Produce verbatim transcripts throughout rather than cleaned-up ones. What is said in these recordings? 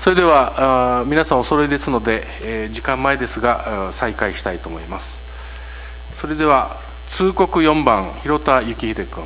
それではあ皆さんお揃いですので、えー、時間前ですが再開したいと思います。それでは通告よんばん広田幸秀君。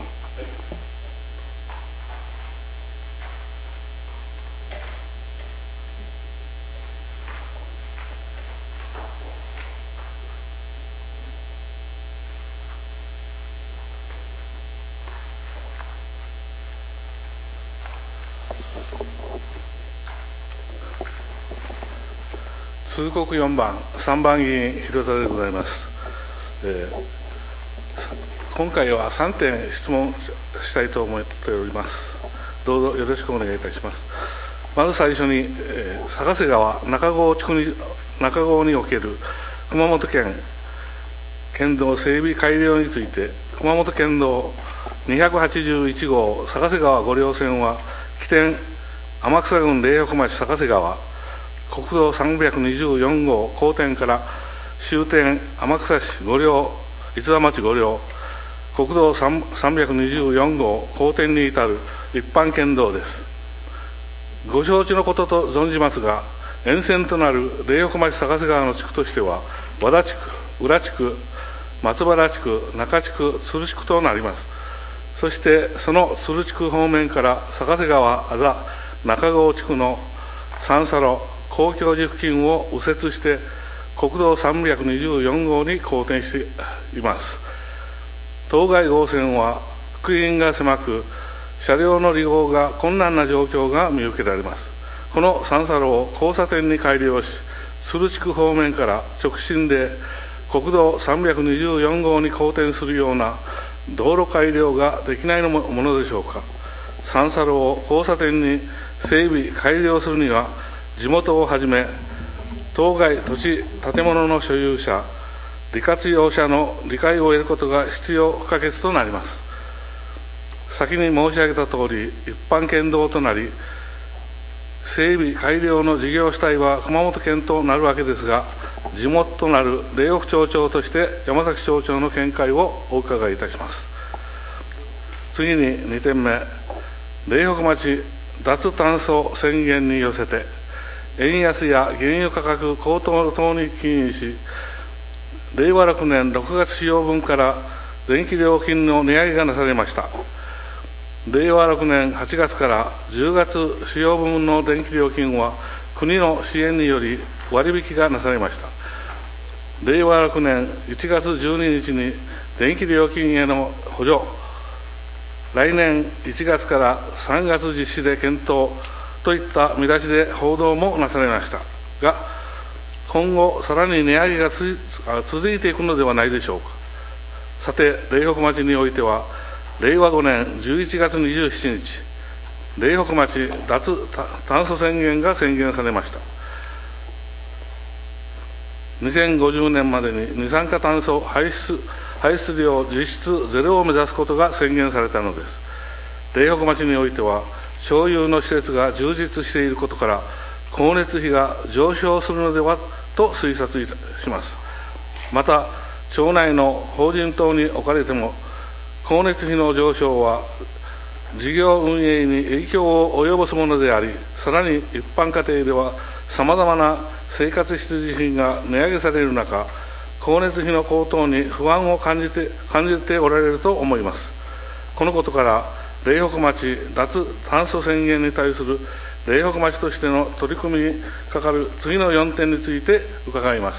通告よんばん、さんばん議員、広田でございます。えー、今回はさんてん質問したいと思っております。どうぞよろしくお願いいたします。まず最初に、えー、坂瀬川中郷地区に中郷における熊本県県道整備改良について、熊本県道にひゃくはちじゅういち号坂瀬川五稜線は起点天草郡苓北町坂瀬川、国道さんびゃくにじゅうよん号交点から終点天草市五稜市田町五稜、国道さんびゃくにじゅうよん号交点に至る一般県道です。ご承知のことと存じますが、沿線となる苓北町坂瀬川の地区としては和田地区、浦地区、松原地区、中地区、鶴地区となります。そしてその鶴地区方面から坂瀬川あざ中郷地区の三差路公共寄付金を右折して国道さんびゃくにじゅうよん号に交点しています。当該号線は幅員が狭く、車両の利用が困難な状況が見受けられます。この三差路を交差点に改良し、鶴地区方面から直進で国道さんびゃくにじゅうよん号に交点するような道路改良ができないものでしょうか。三差路を交差点に整備改良するには、地元をはじめ当該土地建物の所有者、利活用者の理解を得ることが必要不可欠となります。先に申し上げたとおり、一般県道となり、整備改良の事業主体は熊本県となるわけですが、地元となる苓北町長として山崎町長の見解をお伺いいたします。次ににてんめ、苓北町脱炭素宣言に寄せて、円安や原油価格高騰等に起因し、れいわろくねんろくがつ使用分から電気料金の値上げがなされました。れいわろくねんはちがつからじゅうがつ使用分の電気料金は国の支援により割引がなされました。れいわろくねんいちがつじゅうににちに電気料金への補助、来年いちがつからさんがつ実施で検討といった見出しで報道もなされましたが、今後さらに値上げがつ続いていくのではないでしょうか。さて、苓北町においてはれいわごねんじゅういちがつにじゅうしちにち、苓北町脱炭素宣言が宣言されました。にせんごじゅうねんまでに二酸化炭素排出排出量実質ゼロを目指すことが宣言されたのです。苓北町においては所有の施設が充実していることから、光熱費が上昇するのではと推察いたします。また、町内の法人等におかれても、光熱費の上昇は事業運営に影響を及ぼすものであり、さらに一般家庭ではさまざまな生活必需品が値上げされる中、光熱費の高騰に不安を感じて感じておられると思います。このことから、苓北町脱炭素宣言に対する苓北町としての取り組みにかかる次のよんてんについて伺います。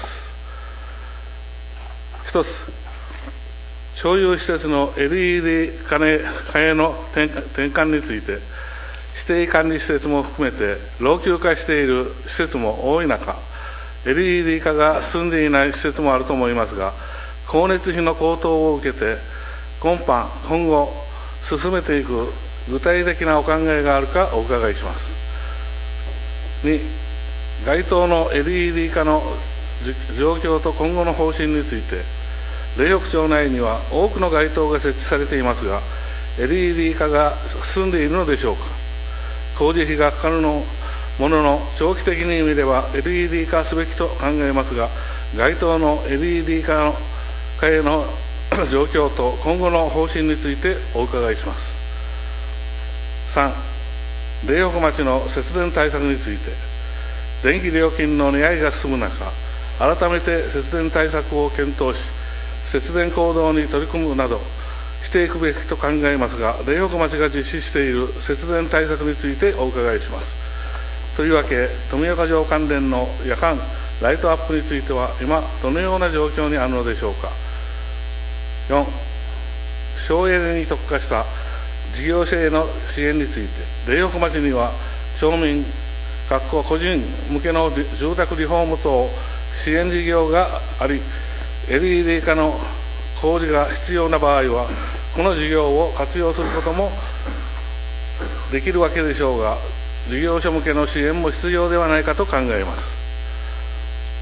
一つ、所有施設の エルイーディー 化への転換について、指定管理施設も含めて老朽化している施設も多い中、エルイーディー 化が進んでいない施設もあると思いますが、光熱費の高騰を受けて、今般、今後、進めていく具体的なお考えがあるかお伺いします。に、該当の エルイーディー 化の状況と今後の方針について、苓北町内には多くの街灯が設置されていますが、エルイーディー 化が進んでいるのでしょうか。工事費がかかるのものの、長期的に見れば エルイーディー 化すべきと考えますが、該当の エルイーディー 化の化への状況と今後の方針についてお伺いします。さん、苓北町の節電対策について、 電気料金の値上げが進む中、改めて節電対策を検討し、節電行動に取り組むなどしていくべきと考えますが、苓北町が実施している節電対策についてお伺いします。とりわけ、富岡城関連の夜間ライトアップについては、今、どのような状況にあるのでしょうか。よん、省エネに特化した事業者への支援について、苓北町には町民、個人向けの住宅リフォーム等支援事業があり、エルイーディー 化の工事が必要な場合は、この事業を活用することもできるわけでしょうが、事業所向けの支援も必要ではないかと考えます。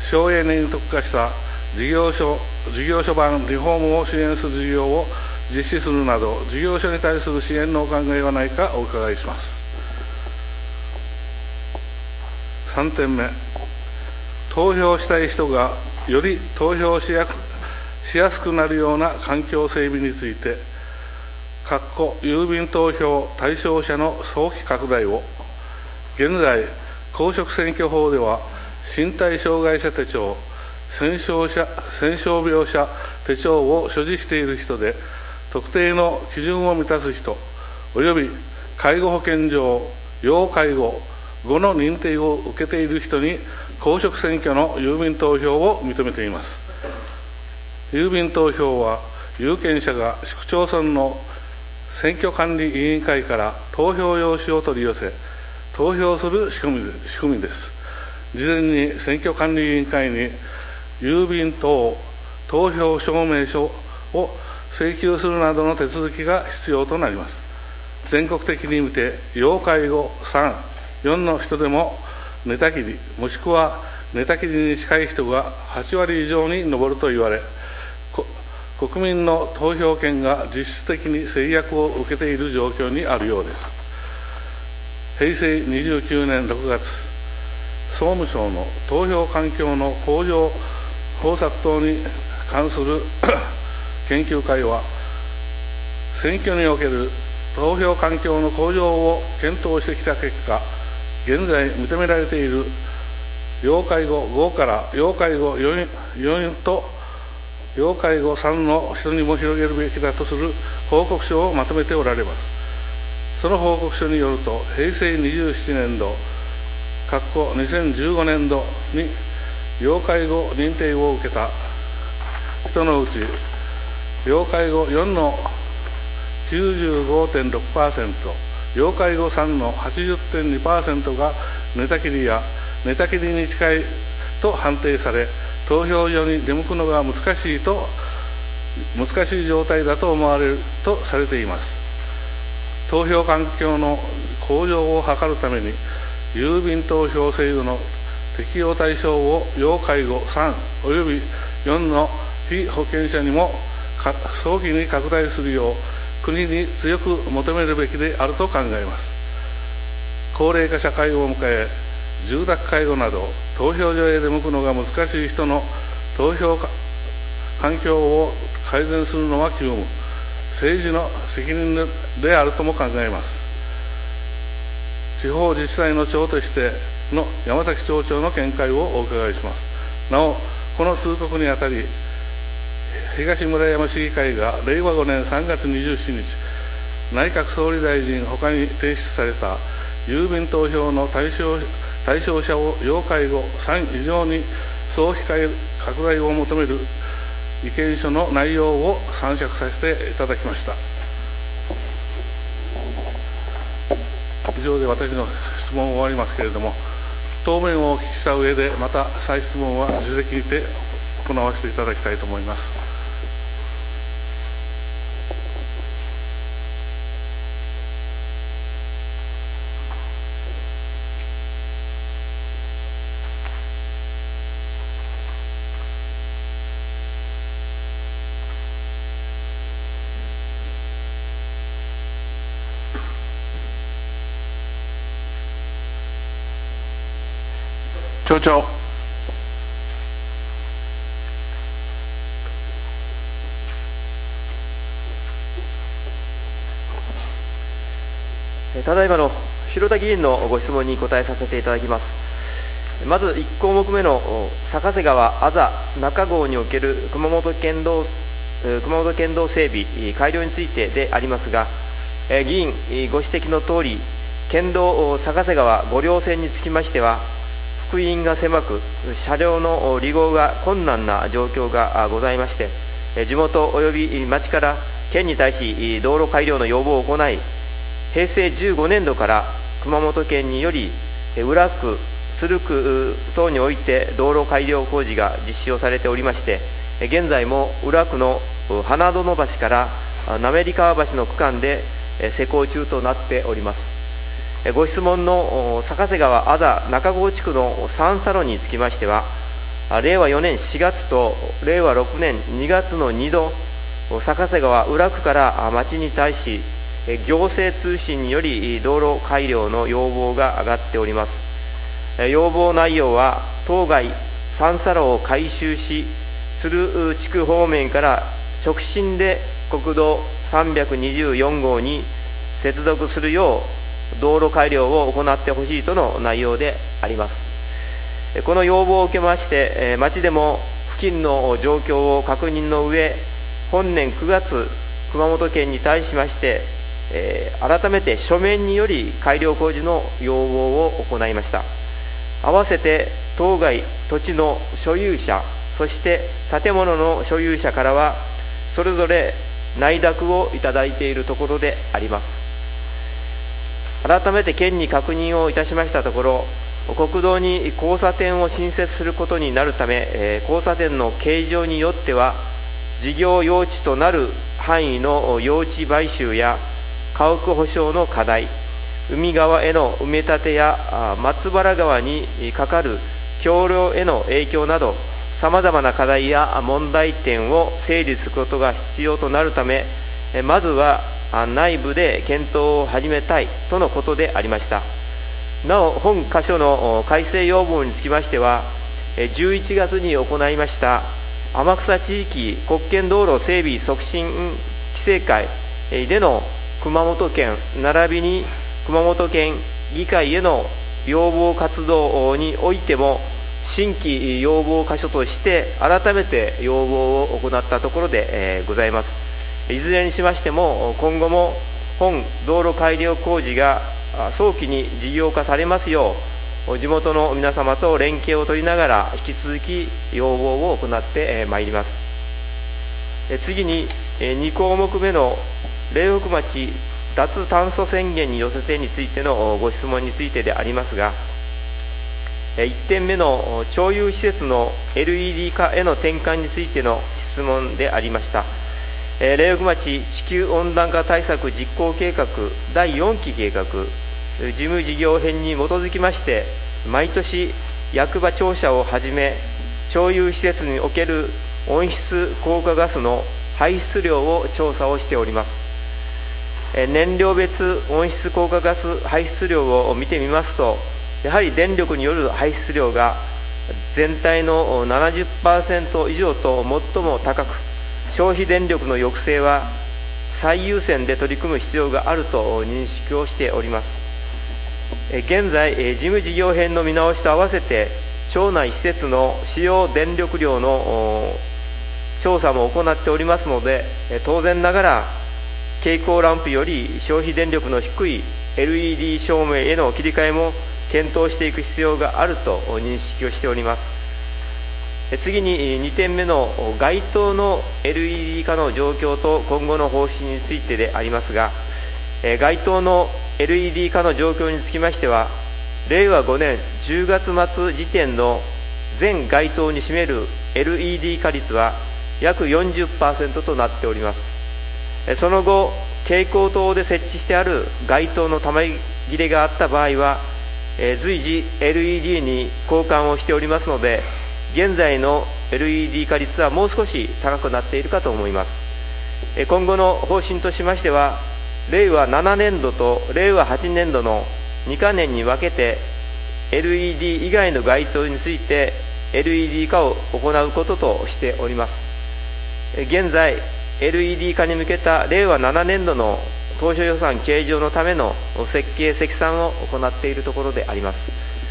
省エネに特化した事業所、事業所版リフォームを支援する事業を実施するなど、事業所に対する支援のお考えはないかお伺いします。さんてんめ、投票したい人がより投票しやしやすくなるような環境整備について、郵便投票対象者の早期拡大を、現在、公職選挙法では、身体障害者手帳、戦傷者戦傷病者手帳を所持している人で、特定の基準を満たす人、および介護保険上、要介護後の認定を受けている人に、公職選挙の郵便投票を認めています。郵便投票は、有権者が市区町村の選挙管理委員会から投票用紙を取り寄せ、投票する仕組み仕組みです。事前に選挙管理委員会に郵便等投票証明書を請求するなどの手続きが必要となります。全国的に見て、要介護さん、よんの人でも寝たきり、もしくは寝たきりに近い人がはちわり以上に上ると言われ、国民の投票権が実質的に制約を受けている状況にあるようです。へいせいにじゅうきゅうねんろくがつ、総務省の投票環境の向上方策等に関する研究会は、選挙における投票環境の向上を検討してきた結果、現在認められている要介護ごから要介護よんと要介護さんの人にも広げるべきだとする報告書をまとめておられます。その報告書によると、へいせいにじゅうななねんど、にせんじゅうごねんどに要介護認定を受けた人のうち、要介護よんの きゅうじゅうごてんろくパーセント、要介護さんの はちじゅってんにパーセント が寝たきりや寝たきりに近いと判定され、投票所に出向くのが難しいと難しい状態だと思われるとされています。投票環境の向上を図るために、郵便投票制度の適用対象を要介護さんおよびよんの被保険者にも早期に拡大するよう国に強く求めるべきであると考えます。高齢化社会を迎え、住宅介護など投票所へ出向くのが難しい人の投票環境を改善するのは急務、政治の責任であるとも考えます。地方自治体の長としての山崎町長の見解をお伺いします。なお、この通告にあたり、東村山市議会がれいわごねんさんがつにじゅうしちにち、内閣総理大臣ほかに提出された郵便投票の対象対象者を要介護さん以上に早期拡大を求める意見書の内容を参酌させていただきました。以上で私の質問を終わりますけれども、当面をお聞きした上で、また再質問は自責にて行わせていただきたいと思います。町長。 ただいまの広田議員のご質問に答えさせていただきます。 まずいち項目目の坂瀬川あざ中郷における熊本県道熊本県道整備改良についてでありますが、議員ご指摘のとおり、県道坂瀬川ご両線につきましては、幅員が狭く、車両の利用が困難な状況がございまして、地元及び町から県に対し道路改良の要望を行い、平成じゅうごねんどから熊本県により、浦区、鶴区等において道路改良工事が実施をされておりまして、現在も浦区の花園橋から滑川橋の区間で施工中となっております。ご質問の坂瀬川あざ中郷地区のさん差路につきましては、れいわよねんしがつとれいわろくねんにがつのにど、坂瀬川浦区から町に対し、行政通信により道路改良の要望が上がっております。要望内容は、当該さん差路を改修し、鶴地区方面から直進で国道さんびゃくにじゅうよんごうに接続するよう、道路改良を行ってほしいとの内容であります。この要望を受けまして、町でも付近の状況を確認の上、本年くがつ、熊本県に対しまして、改めて書面により改良工事の要望を行いました。合わせて当該土地の所有者、そして建物の所有者からは、それぞれ内諾をいただいているところであります。改めて県に確認をいたしましたところ、国道に交差点を新設することになるため、交差点の形状によっては、事業用地となる範囲の用地買収や家屋保証の課題、海側への埋め立てや松原川にかかる橋梁への影響など、さまざまな課題や問題点を整理することが必要となるため、まずは内部で検討を始めたいとのことでありました。なお、本箇所の改正要望につきましては、じゅういちがつに行いました天草地域国県道路整備促進規制会での熊本県並びに熊本県議会への要望活動においても、新規要望箇所として改めて要望を行ったところでございます。いずれにしましても、今後も本道路改良工事が早期に事業化されますよう、地元の皆様と連携を取りながら、引き続き要望を行ってまいります。次に、に項目目の苓北町脱炭素宣言に寄せてについてのご質問についてでありますが、いってんめの町有施設の エルイーディー 化への転換についての質問でありました。苓北町地球温暖化対策実行計画だいよんき計画事務事業編に基づきまして、毎年役場庁舎をはじめ町有施設における温室効果ガスの排出量を調査をしております。燃料別温室効果ガス排出量を見てみますと、やはり電力による排出量が全体の ななじゅっパーセント 以上と最も高く、消費電力の抑制は最優先で取り組む必要があると認識をしております。現在、事務事業編の見直しと合わせて、町内施設の使用電力量の調査も行っておりますので、当然ながら、蛍光ランプより消費電力の低い エルイーディー 照明への切り替えも検討していく必要があると認識をしております。次ににてんめの街灯の エルイーディー 化の状況と今後の方針についてでありますが、街灯の エルイーディー 化の状況につきましては、れいわごねんじゅうがつまつ時点の全街灯に占める エルイーディー 化率は約 よんじゅっパーセント となっております。その後、蛍光灯で設置してある街灯の玉切れがあった場合は、随時 エルイーディー に交換をしておりますので、現在の エルイーディー 化率はもう少し高くなっているかと思います。今後の方針としましては、れいわななねんどとれいわはちねんどのにかねんに分けて、エルイーディー 以外の街灯について エルイーディー 化を行うこととしております。現在、エルイーディー 化に向けたれいわななねんどの当初予算計上のための設計・積算を行っているところであります。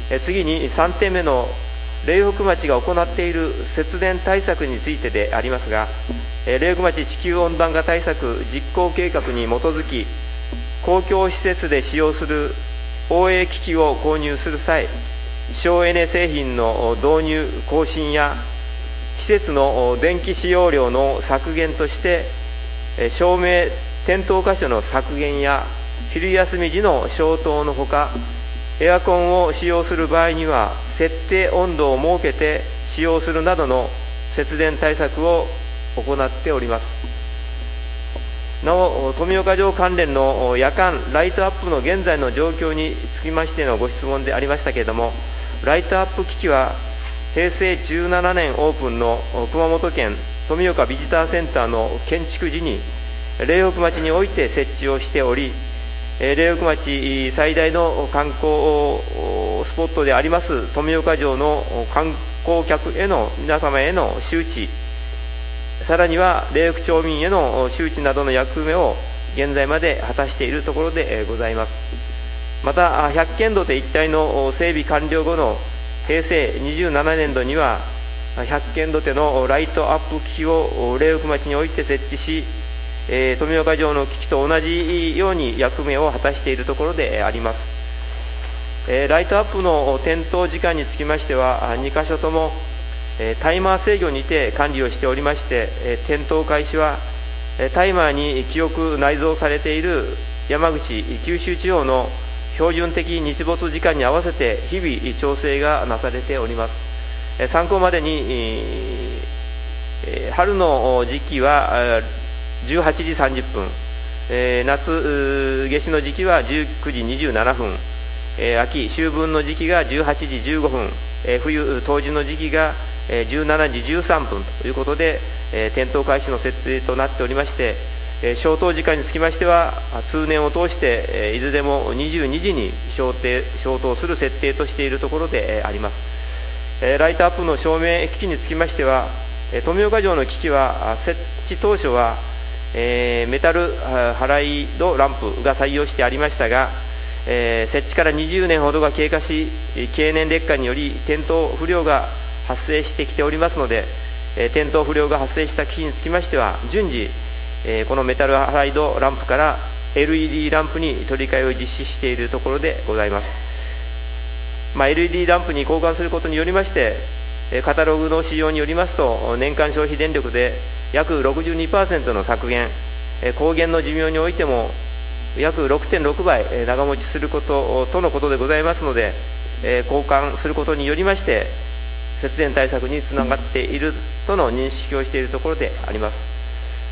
次にさんてんめの苓北町が行っている節電対策についてでありますが、苓北町地球温暖化対策実行計画に基づき、公共施設で使用する応援機器を購入する際、省エネ製品の導入更新や、施設の電気使用量の削減として、照明点灯箇所の削減や、昼休み時の消灯のほか、エアコンを使用する場合には、設定温度を設けて使用するなどの節電対策を行っております。なお、富岡城関連の夜間ライトアップの現在の状況につきましてのご質問でありましたけれども、ライトアップ機器は、へいせいじゅうななねんオープンの熊本県富岡ビジターセンターの建築時に、苓北町において設置をしており、苓北町最大の観光スポットであります富岡城の観光客への皆様への周知、さらには苓北町民への周知などの役目を現在まで果たしているところでございます。また、百軒土手一帯の整備完了後のへいせいにじゅうななねんどには、百軒土手のライトアップ機器を苓北町において設置し、えー、富岡城の機器と同じように役目を果たしているところであります。えー、ライトアップの点灯時間につきましては、にかしょとも、えー、タイマー制御にて管理をしておりまして、えー、点灯開始は、えー、タイマーに記憶内蔵されている山口、九州地方の標準的日没時間に合わせて日々調整がなされております。えー、参考までに、えー、春の時期はじゅうはちじさんじゅっぷん、えー、夏夏至の時期はじゅうくじにじゅうななふん、えー、秋秋分の時期がじゅうはちじじゅうごふん、えー、冬冬至の時期がじゅうしちじじゅうさんぷんということで、えー、点灯開始の設定となっておりまして、えー、消灯時間につきましては通年を通して、えー、いずれもにじゅうにじに消灯消灯する設定としているところで、えー、あります。えー、ライトアップの照明機器につきましては、えー、富岡城の機器は設置当初はえー、メタルハライドランプが採用してありましたが、えー、設置からにじゅうねんほどが経過し、経年劣化により点灯不良が発生してきておりますので、えー、点灯不良が発生した機器につきましては、順次、えー、このメタルハライドランプから エルイーディー ランプに取り替えを実施しているところでございます。まあ、エルイーディー ランプに交換することによりまして、カタログの使用によりますと、年間消費電力で約 ろくじゅうにパーセント の削減、光源の寿命においても約 ろくてんろくばい長持ちすることとのことでございますので、交換することによりまして、節電対策につながっているとの認識をしているところであります。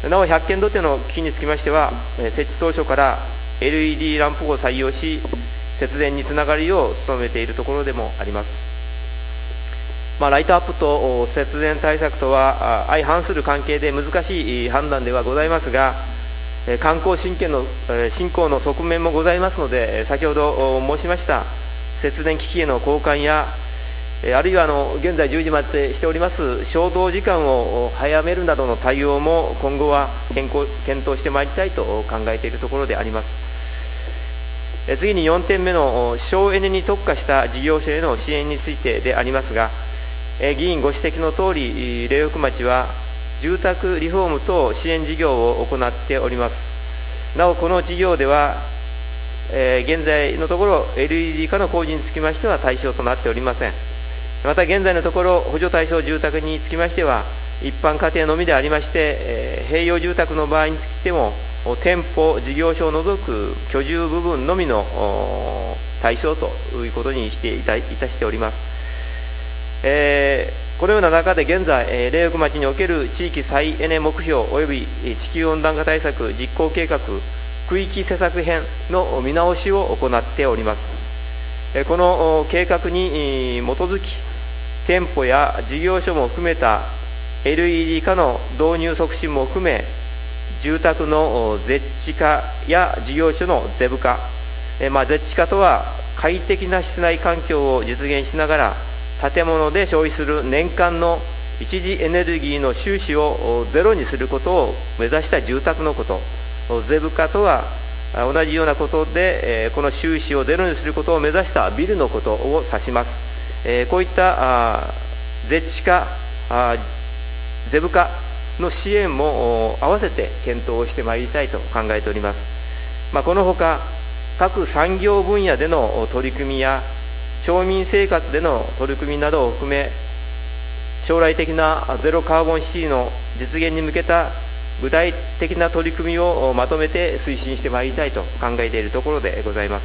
なお、百軒土手の機器につきましては、設置当初から エルイーディー ランプを採用し、節電につながるよう努めているところでもあります。まあ、ライトアップと節電対策とは相反する関係で難しい判断ではございますが、観光振興の振興の側面もございますので、先ほど申しました節電機器への交換や、あるいはあの現在じゅうじまでしております消灯時間を早めるなどの対応も今後は検討してまいりたいと考えているところであります。次によんてんめの省エネに特化した事業者への支援についてでありますが、議員ご指摘のとおり、苓北町は住宅リフォーム等支援事業を行っております。なお、この事業では、えー、現在のところ エルイーディー 化の工事につきましては対象となっておりません。また現在のところ、補助対象住宅につきましては、一般家庭のみでありまして、えー、併用住宅の場合についても、店舗、事業所を除く居住部分のみの対象ということにしていたいたしております。えー、このような中で現在、えー、苓北町における地域再エネ目標及び地球温暖化対策実行計画区域施策編の見直しを行っております。えー、この計画に基づき、店舗や事業所も含めた エルイーディー 化の導入促進も含め、住宅のゼッチ化や事業所のゼブ化、えーまあ、ゼッチ化とは快適な室内環境を実現しながら、建物で消費する年間の一次エネルギーの収支をゼロにすることを目指した住宅のこと。ゼブ化とは、 同じようなことで、この収支をゼロにすることを目指したビルのことを指します。こういったゼッチ化、ゼブ化の支援も合わせて検討をしてまいりたいと考えております。まあ、このほか、各産業分野での取り組みや、町民生活での取り組みなどを含め、将来的なゼロカーボンシティの実現に向けた具体的な取り組みをまとめて推進してまいりたいと考えているところでございます。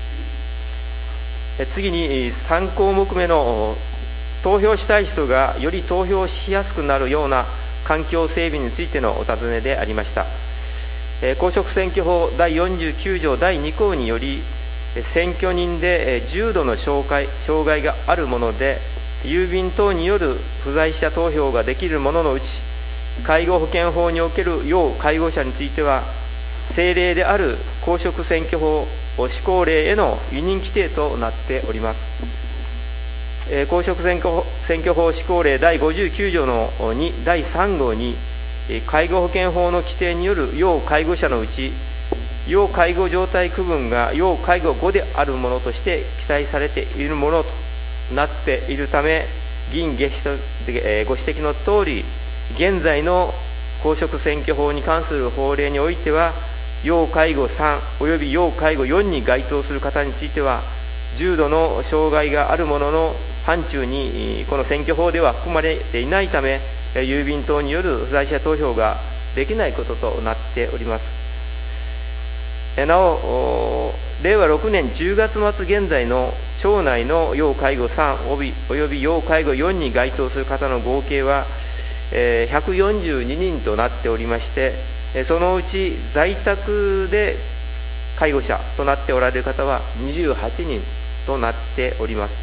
次にさん項目目の投票したい人がより投票しやすくなるような環境整備についてのお尋ねでありました。公職選挙法だいよんじゅうきゅう条だいに項により、選挙人で重度の障害障害があるもので、郵便等による不在者投票ができるもののうち、介護保険法における要介護者については、政令である公職選挙法施行令への委任規定となっております。えー、公職選挙法選挙法施行令だいごじゅうきゅう条のにだいさん号に、介護保険法の規定による要介護者のうち、要介護状態区分が要介護後であるものとして記載されているものとなっているため、議員ご指摘のとおり、現在の公職選挙法に関する法令においては、要介護さんおよび要介護よんに該当する方については、重度の障害があるものの範疇にこの選挙法では含まれていないため、郵便等による不在者投票ができないこととなっております。なお、れいわろくねんじゅうがつ末現在の町内の要介護さんおよび要介護よんに該当する方の合計はひゃくよんじゅうににんとなっておりまして、そのうち在宅で介護者となっておられる方はにじゅうはちにんとなっております。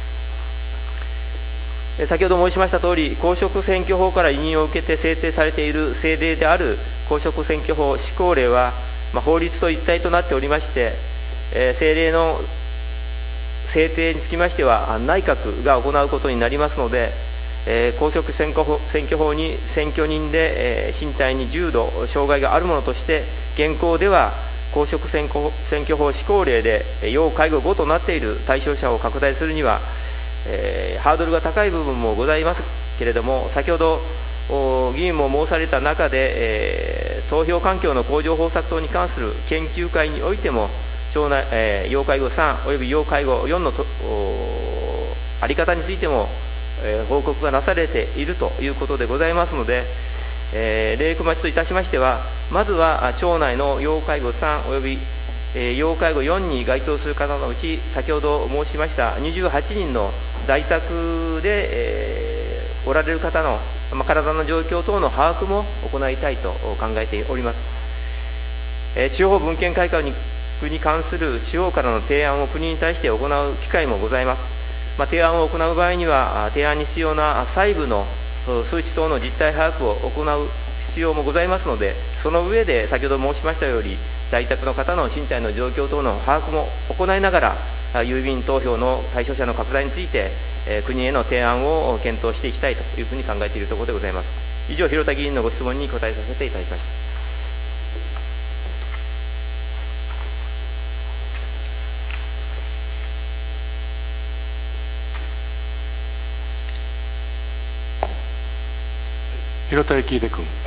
先ほど申しましたとおり、公職選挙法から委任を受けて制定されている政令である公職選挙法施行令は、まあ、法律と一体となっておりまして、えー、政令の制定につきましては、内閣が行うことになりますので、えー、公職選挙法選挙法に選挙人で、えー、身体に重度障害があるものとして、現行では公職選挙選挙法施行令で要介護ごとなっている対象者を拡大するには、えー、ハードルが高い部分もございますけれども、先ほど議員も申された中で、えー、投票環境の向上方策等に関する研究会においても、町内、えー、要介護さんおよび要介護よんのとあり方についても、えー、報告がなされているということでございますので、えー、例区町といたしましては、まずは町内の要介護さんおよび、えー、要介護よんに該当する方のうち、先ほど申しましたにじゅうはちにんの在宅で、えー、おられる方の、まあ、体の状況等の把握も行いたいと考えております。えー、地方分権改革にに関する地方からの提案を国に対して行う機会もございます。まあ、提案を行う場合には、提案に必要な細部の数値等の実態把握を行う必要もございますので、その上で先ほど申しましたように、在宅の方の身体の状況等の把握も行いながら、郵便投票の対象者の拡大について、えー、国への提案を検討していきたいというふうに考えているところでございます。以上、広田議員のご質問に答えさせていただきました。 広田幸秀君、はい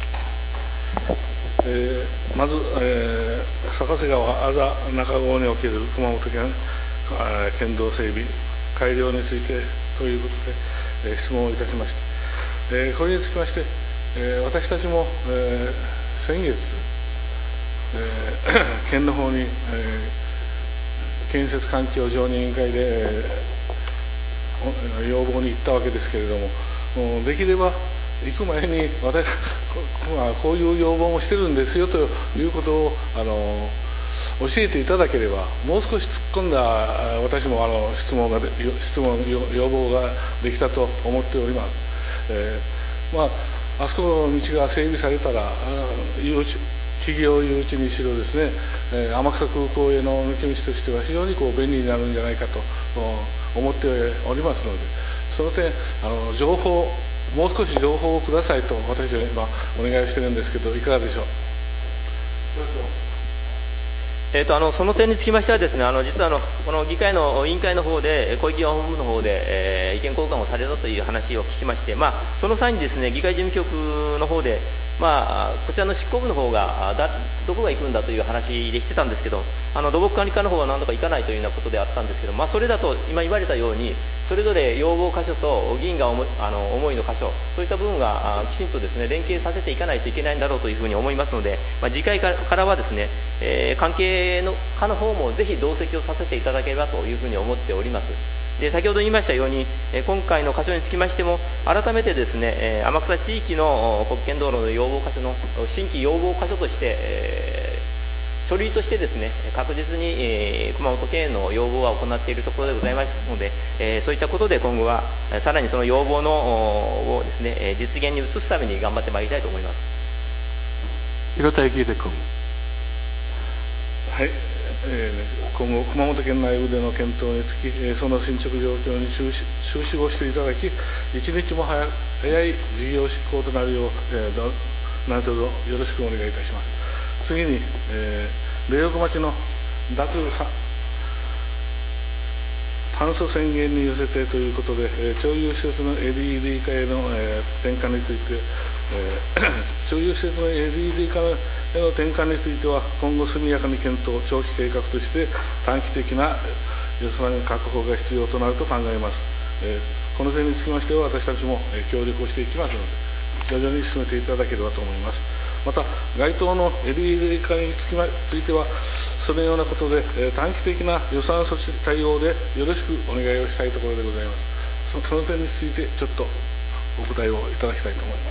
えー、まず、えー、坂瀬川あざ中郷における熊本県県道整備改良についてということで、えー、質問をいたしました。えー、これにつきまして、えー、私たちも、えー、先月、えー、県の方に、えー、建設環境常任委員会で、えー、要望に行ったわけですけれども、もうできれば行く前に私はこういう要望もしてるんですよということをあの教えていただければ、もう少し突っ込んだ私もあの質問が質問要望ができたと思っております。えー、まああそこの道が整備されたら、誘致企業誘致にしろですね、えー、天草空港への抜け道としては非常にこう便利になるんじゃないかと思っておりますので、その点あの情報もう少し情報をくださいと私は今お願いしてるんですけど、いかがでしょう。 えー、とあのその点につきましてはですね、あの実はあのこの議会の委員会の方で、小池本部の方で、えー、意見交換をされたという話を聞きまして、まあ、その際にですね、議会事務局の方で、まあ、こちらの執行部の方がだどこが行くんだという話でしてたんですけど、あの土木管理課の方は何とか行かないというようなことであったんですけど、まあ、それだと今言われたように、それぞれ要望箇所と議員が思いあの思いの箇所、そういった部分があきちんとですね連携させていかないといけないんだろうというふうに思いますので、まあ、次回からはですね、えー、関係の課の方もぜひ同席をさせていただければというふうに思っております。で先ほど言いましたように、え今回の箇所につきましても、改めてですね、え天草地域の国権道路の要望箇所の新規要望箇所として、えー、書類としてですね、確実に、えー、熊本県の要望は行っているところでございますので、えー、そういったことで今後は、さらにその要望のをですね、実現に移すために頑張ってまいりたいと思います。 広田幸秀君。 はい、えー、今後、熊本県内部での検討につき、えー、その進捗状況に終始終始をしていただき、一日も早早い事業執行となるよう、えー、ど何卒よろしくお願いいたします。次に、えー、霊北町の脱炭素宣言に寄せてということで、えー、町有施設の エルイーディー 化への、えー、転換について、えー、町有施設の エルイーディー 化への転換については、今後速やかに検討、長期計画として短期的な予算確保が必要となると考えます。えー、この点につきましては、私たちも、えー、協力をしていきますので、徐々に進めていただければと思います。また、該当の エルイーディー 化につきまついては、そのようなことで、えー、短期的な予算措置対応でよろしくお願いをしたいところでございます。そ, その点について、ちょっとお答えをいただきたいと思います。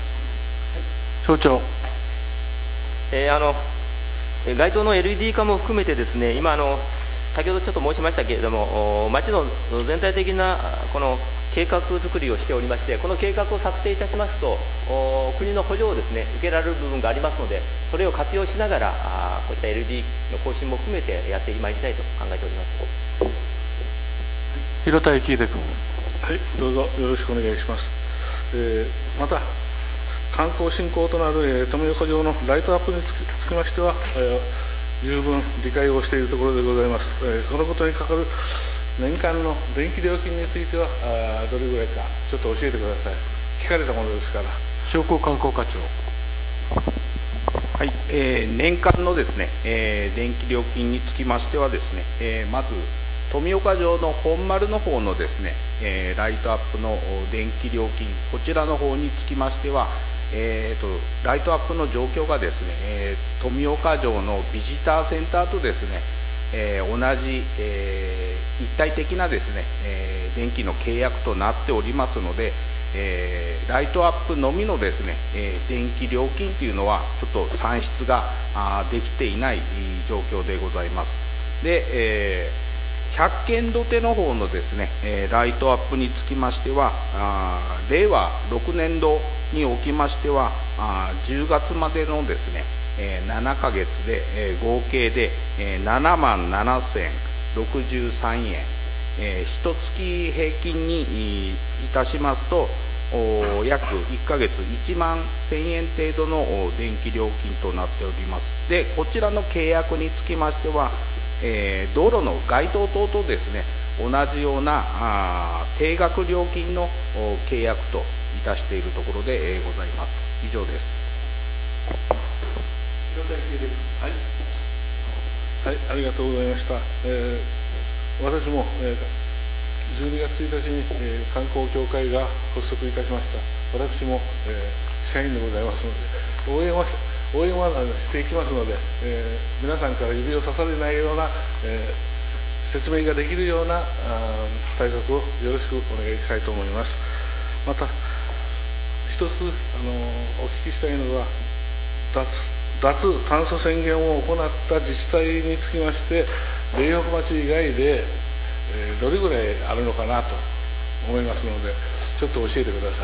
省庁。 えー、あの該当の エルイーディー 化も含めてですね、今あの先ほどちょっと申しましたけれども、町の全体的なこの計画作りをしておりまして、この計画を策定いたしますと、国の補助をですね受けられる部分がありますので、それを活用しながら、あこういった エルイーディー の更新も含めてやってまいりたいと考えております。 広田幸秀君。 はい、どうぞよろしくお願いします。えー、また観光振興となる、えー、富岡城のライトアップにつ き, つきましては、えー、十分理解をしているところでございます。えー、そのことにかかる年間の電気料金についてはあどれぐらいかちょっと教えてください。聞かれたものですから。 商工観光課長。 はい、えー、年間のですね、えー、電気料金につきましてはですね、えー、まず富岡城の本丸の方のですね、えー、ライトアップの電気料金、こちらの方につきましては、えー、とライトアップの状況がですね、えー、富岡城のビジターセンターとですね、えー、同じ、えー、一体的なですね、えー、電気の契約となっておりますので、えー、ライトアップのみのですね、えー、電気料金というのはちょっと算出があできていない状況でございます。で、えー、ひゃっけん土手の方のですね、えー、ライトアップにつきましては、あれいわろくねんどにおきましては、あじゅうがつまでのですね、えー、ななかげつで、えー、合計で、えー、ななまんななせんろくじゅうさんえん、えー、ひとつき平均にいたしますと、約いっかげついちまんせんえん程度の電気料金となっております。で、こちらの契約につきましては、えー、道路の街灯等とですね、同じようなあ定額料金の契約といたしているところで、えー、ございます。以上です。 はい、はい、ありがとうございました。えー、私も、えー、じゅうにがつついたちに、えー、観光協会が発足いたしました。私も、えー、社員でございますので、応援は応援はしていきますので、えー、皆さんから指を刺されないような、えー、説明ができるようなあ対策をよろしくお願いしたいと思います。また一つ、あのお聞きしたいのは、脱脱炭素宣言を行った自治体につきまして、霊北町以外で、えー、どれぐらいあるのかなと思いますので、ちょっと教えてください。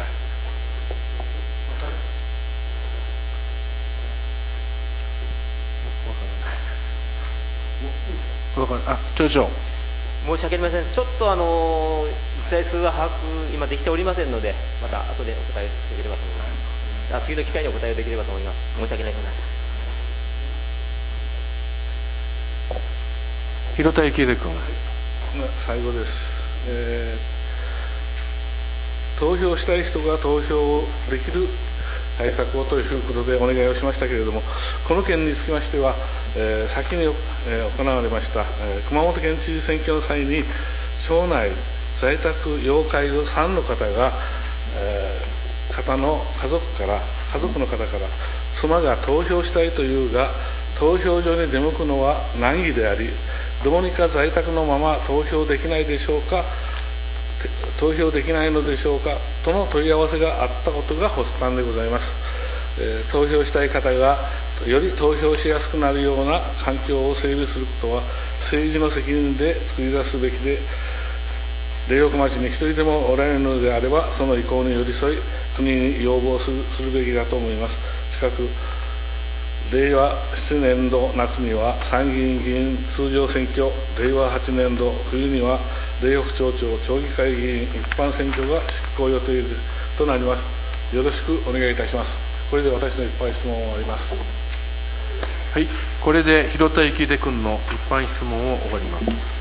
わかる。あ、町長。 申し訳ありません。ちょっとあの実際数は把握今できておりませんので、また後でお答えできればと思います。あ、次の機会にお答えできればと思います。申し訳ないです。 広田幸秀君。 最後です、えー、投票したい人が投票できる対策をということでお願いをしましたけれども、この件につきましては、えー、先に、えー、行われました、えー、熊本県知事選挙の際に町内在宅要介護さんの方が、えー、方の家族から家族の方から妻が投票したいというが投票所に出向くのは難儀であり、どうにか在宅のまま投票できないでしょうか投票できないのでしょうかとの問い合わせがあったことが発端でございます。えー、投票したい方がより投票しやすくなるような環境を整備することは政治の責任で作り出すべきで、苓北町に一人でもおられるのであればその意向に寄り添い国に要望するするべきだと思います。近くれいわななねん度夏には参議院議員通常選挙、れいわはちねん度冬には苓北町長町議会議員一般選挙が執行予定となります。よろしくお願いいたします。これで私の一般質問を終わります。 はい、これで広田幸秀君の一般質問を終わります。